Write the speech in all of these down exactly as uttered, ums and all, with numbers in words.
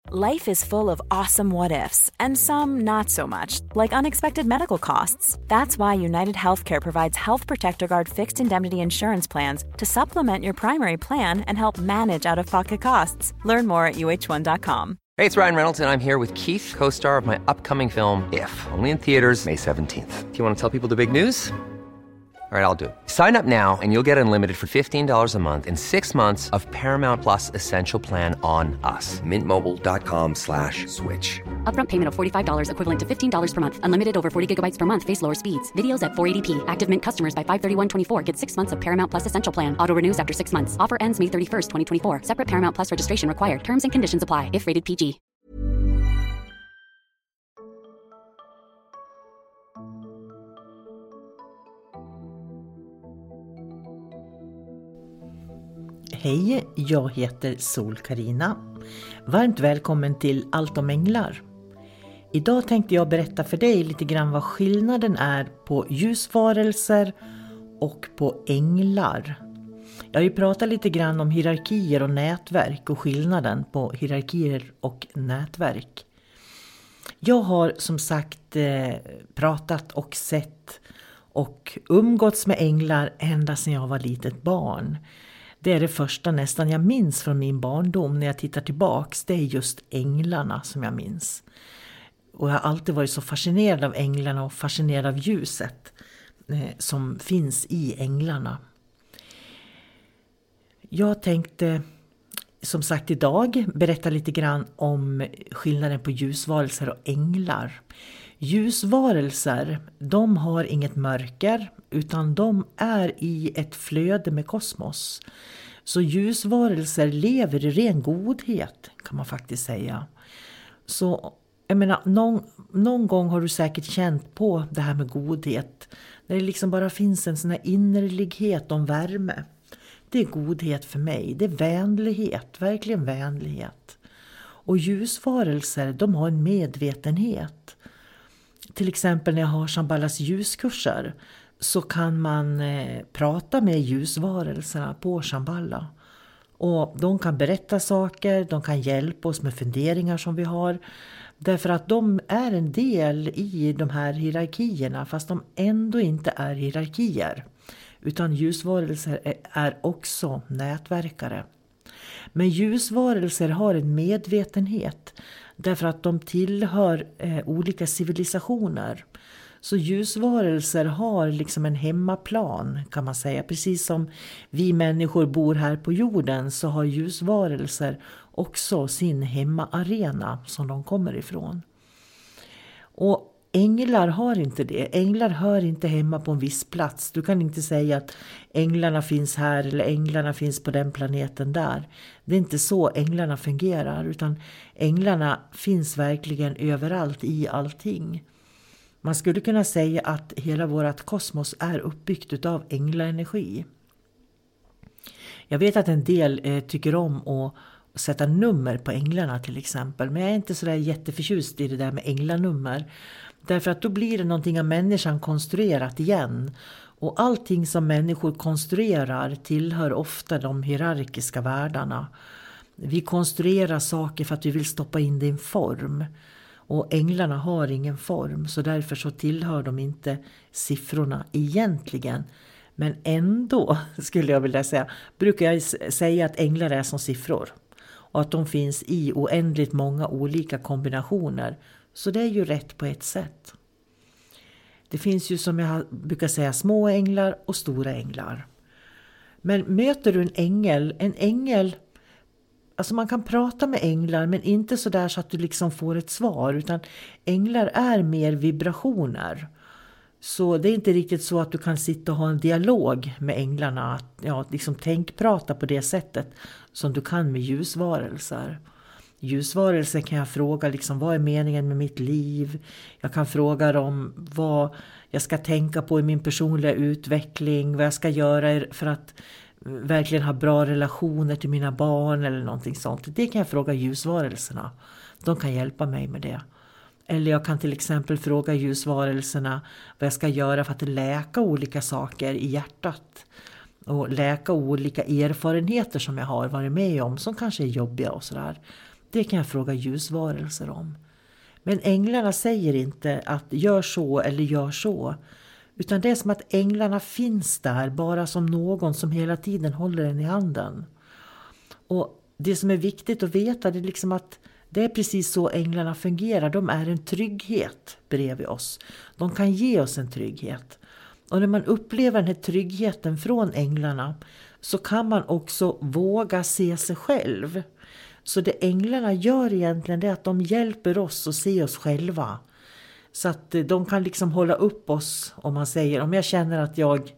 Life is full of awesome what-ifs, and some not so much, like unexpected medical costs. That's why United Healthcare provides Health Protector Guard fixed indemnity insurance plans to supplement your primary plan and help manage out-of-pocket costs. Learn more at U H one dot com. Hey, it's Ryan Reynolds, and I'm here with Keith, co-star of my upcoming film, If, only in theaters May seventeenth. Do you want to tell people the big news? All right, I'll do it. Sign up now and you'll get unlimited for fifteen dollars a month and six months of Paramount Plus Essential Plan on us. Mint Mobile dot com slash switch. Upfront payment of forty-five dollars equivalent to fifteen dollars per month. Unlimited over forty gigabytes per month. Face lower speeds. Videos at four eighty p. Active Mint customers by five thirty-one twenty-four get six months of Paramount Plus Essential Plan. Auto renews after six months. Offer ends May thirty-first, twenty twenty-four. Separate Paramount Plus registration required. Terms and conditions apply if rated P G. Hej, jag heter Sol-Carina. Varmt välkommen till Allt om änglar. Idag tänkte jag berätta för dig lite grann vad skillnaden är på ljusvarelser och på änglar. Jag har ju pratat lite grann om hierarkier och nätverk och skillnaden på hierarkier och nätverk. Jag har som sagt eh, pratat och sett och umgåtts med änglar ända sedan jag var litet barn. Det är det första nästan jag minns från min barndom när jag tittar tillbaks. Det är just änglarna som jag minns. Och jag har alltid varit så fascinerad av änglarna och fascinerad av ljuset eh, som finns i änglarna. Jag tänkte som sagt idag berätta lite grann om skillnaden på ljusvarelser och änglar. Ljusvarelser, de har inget mörker utan de är i ett flöde med kosmos. Så ljusvarelser lever i ren godhet kan man faktiskt säga. Så jag menar, någon, någon gång har du säkert känt på det här med godhet. När det liksom bara finns en sån här innerlighet och värme. Det är godhet för mig, det är vänlighet, verkligen vänlighet. Och ljusvarelser, de har en medvetenhet. Till exempel när jag har Shambhalas ljuskurser så kan man eh, prata med ljusvarelserna på Shambhala. Och de kan berätta saker, de kan hjälpa oss med funderingar som vi har. Därför att de är en del i de här hierarkierna fast de ändå inte är hierarkier. Utan ljusvarelser är, är också nätverkare. Men ljusvarelser har en medvetenhet därför att de tillhör eh, olika civilisationer. Så ljusvarelser har liksom en hemmaplan kan man säga. Precis som vi människor bor här på jorden så har ljusvarelser också sin hemmaarena som de kommer ifrån. Och änglar har inte det. Änglar hör inte hemma på en viss plats. Du kan inte säga att änglarna finns här eller änglarna finns på den planeten där. Det är inte så änglarna fungerar utan änglarna finns verkligen överallt i allting. Man skulle kunna säga att hela vårt kosmos är uppbyggt av änglaenergi. Jag vet att en del eh, tycker om att sätta nummer på änglarna till exempel. Men jag är inte så där jätteförtjust i det där med änglanummer. Därför att då blir det någonting av människan konstruerat igen. Och allting som människor konstruerar tillhör ofta de hierarkiska världarna. Vi konstruerar saker för att vi vill stoppa in det i en form. Och änglarna har ingen form så därför så tillhör de inte siffrorna egentligen. Men ändå skulle jag vilja säga, brukar jag säga att änglar är som siffror. Och att de finns i oändligt många olika kombinationer. Så det är ju rätt på ett sätt. Det finns ju som jag brukar säga små änglar och stora änglar. Men möter du en ängel, en ängel, alltså man kan prata med änglar men inte så där så att du liksom får ett svar. Utan änglar är mer vibrationer. Så det är inte riktigt så att du kan sitta och ha en dialog med änglarna. Att, ja, liksom tänkprata på det sättet som du kan med ljusvarelser. Ljusvarelser kan jag fråga liksom, vad är meningen med mitt liv? Jag kan fråga dem vad jag ska tänka på i min personliga utveckling. Vad jag ska göra för att verkligen ha bra relationer till mina barn eller någonting sånt. Det kan jag fråga ljusvarelserna. De kan hjälpa mig med det. Eller jag kan till exempel fråga ljusvarelserna vad jag ska göra för att läka olika saker i hjärtat. Och läka olika erfarenheter som jag har varit med om som kanske är jobbiga och sådär. Det kan jag fråga ljusvarelser om. Men änglarna säger inte att gör så eller gör så. Utan det är som att änglarna finns där bara som någon som hela tiden håller den i handen. Och det som är viktigt att veta det är liksom att det är precis så änglarna fungerar. De är en trygghet bredvid oss. De kan ge oss en trygghet. Och när man upplever den här tryggheten från änglarna så kan man också våga se sig själv. Så det änglarna gör egentligen är att de hjälper oss att se oss själva. Så att de kan liksom hålla upp oss, om man säger, om jag känner att jag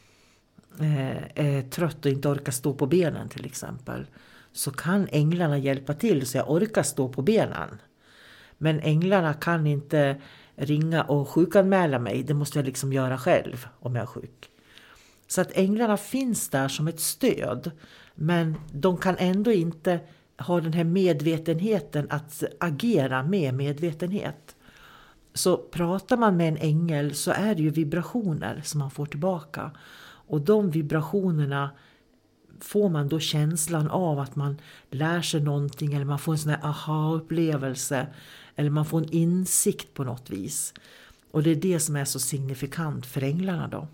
är trött och inte orkar stå på benen till exempel. Så kan änglarna hjälpa till så jag orkar stå på benen. Men änglarna kan inte ringa och sjukanmäla mig. Det måste jag liksom göra själv om jag är sjuk. Så att änglarna finns där som ett stöd. Men de kan ändå inte ha den här medvetenheten att agera med medvetenhet. Så pratar man med en ängel så är det ju vibrationer som man får tillbaka. Och de vibrationerna får man då känslan av att man lär sig någonting eller man får en sån här aha-upplevelse eller man får en insikt på något vis. Och det är det som är så signifikant för änglarna då.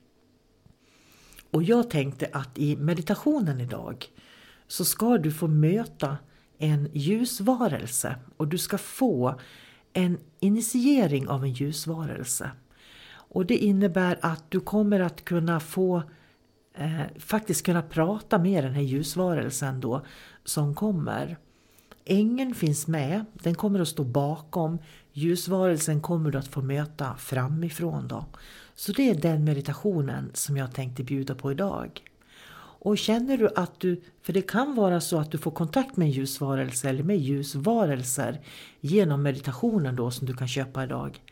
Och jag tänkte att i meditationen idag så ska du få möta en ljusvarelse och du ska få en initiering av en ljusvarelse. Och det innebär att du kommer att kunna få eh, faktiskt kunna prata med den här ljusvarelsen då som kommer. Ängeln finns med, den kommer att stå bakom. Ljusvarelsen kommer du att få möta framifrån då. Så det är den meditationen som jag tänkte bjuda på idag. Och känner du att du, för det kan vara så att du får kontakt med en ljusvarelse eller med ljusvarelser genom meditationen då som du kan köpa idag.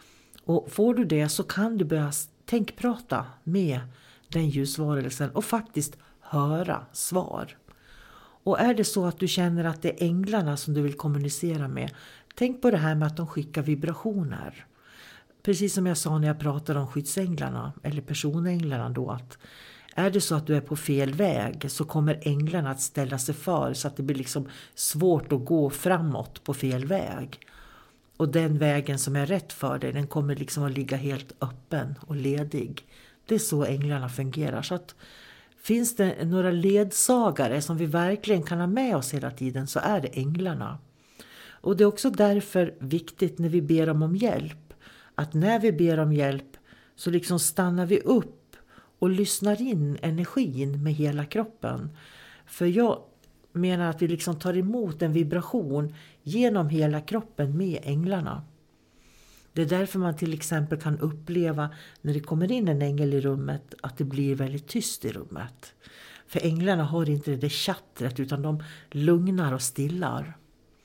Och får du det så kan du börja tänkprata med den ljusvarelsen och faktiskt höra svar. Och är det så att du känner att det är änglarna som du vill kommunicera med, tänk på det här med att de skickar vibrationer. Precis som jag sa när jag pratade om skyddsänglarna eller personänglarna då, att är det så att du är på fel väg så kommer änglarna att ställa sig för så att det blir liksom svårt att gå framåt på fel väg. Och den vägen som är rätt för dig, den kommer liksom att ligga helt öppen och ledig. Det är så änglarna fungerar. Så att finns det några ledsagare som vi verkligen kan ha med oss hela tiden så är det änglarna. Och det är också därför viktigt när vi ber dem om hjälp. Att när vi ber om hjälp så liksom stannar vi upp och lyssnar in energin med hela kroppen. För jag menar att vi liksom tar emot en vibration genom hela kroppen med änglarna. Det är därför man till exempel kan uppleva när det kommer in en ängel i rummet att det blir väldigt tyst i rummet. För änglarna har inte det där chattret utan de lugnar och stillar.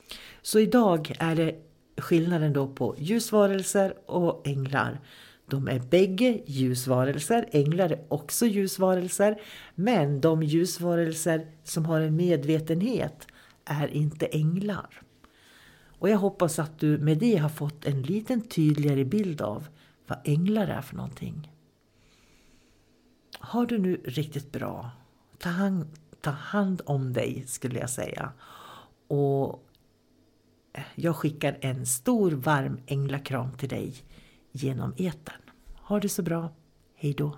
Så idag är det skillnaden då på ljusvarelser och änglar. De är bägge ljusvarelser, änglar är också ljusvarelser, men de ljusvarelser som har en medvetenhet är inte änglar. Och jag hoppas att du med det har fått en liten tydligare bild av vad änglar är för någonting. Har du nu riktigt bra, ta hand, ta hand om dig skulle jag säga. Och jag skickar en stor varm änglakram till dig genom etern. Ha det så bra. Hej då.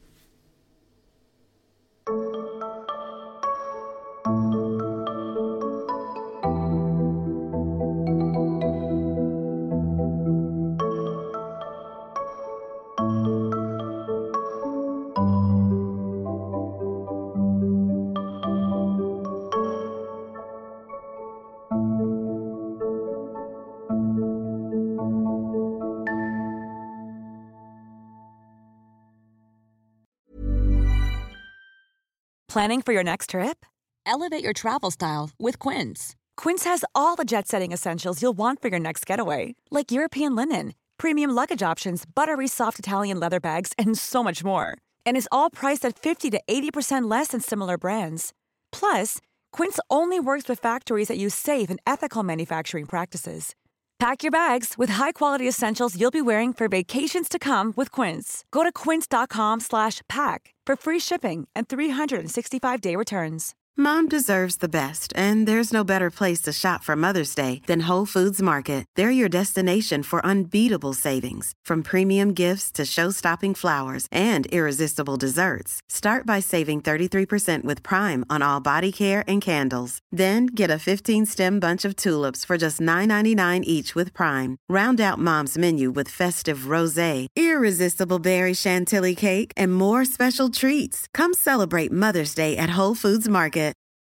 Planning for your next trip? Elevate your travel style with Quince. Quince has all the jet-setting essentials you'll want for your next getaway, like European linen, premium luggage options, buttery soft Italian leather bags, and so much more. And is all priced at fifty to eighty percent less than similar brands. Plus, Quince only works with factories that use safe and ethical manufacturing practices. Pack your bags with high-quality essentials you'll be wearing for vacations to come with Quince. Go to quince dot com slash pack for free shipping and three sixty-five day returns. Mom deserves the best, and there's no better place to shop for Mother's Day than Whole Foods Market. They're your destination for unbeatable savings, from premium gifts to show-stopping flowers and irresistible desserts. Start by saving thirty-three percent with Prime on all body care and candles. Then get a fifteen-stem bunch of tulips for just nine ninety-nine each with Prime. Round out Mom's menu with festive rosé, irresistible berry chantilly cake, and more special treats. Come celebrate Mother's Day at Whole Foods Market.